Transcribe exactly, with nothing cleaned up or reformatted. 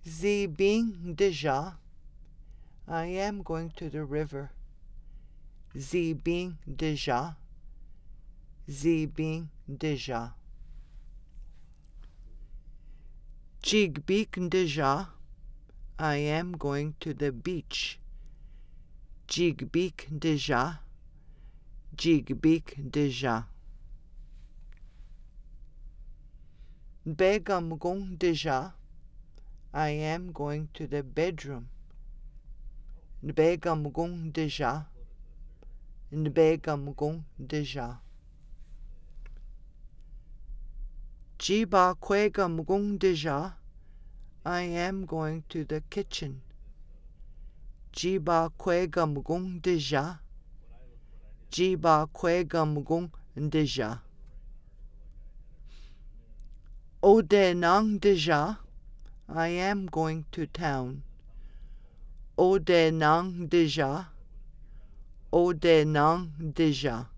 Sie bin déjà. I am going to the river. Sie bin déjà. Sie bin déjà. Jig beek déjà. I am going to the beach. Jig beek déjà. Jig beek déjà. Begam gong déjà. I am going to the bedroom. Begam gong déjà. Begam gong déjà. Jiba quegam gong déjà. I am going to the kitchen. Jiba quegam gong déjà. Jiba quegam gong déjà. Ode nang déjà. I am going to town. Ode nang déjà. Ode nang déjà.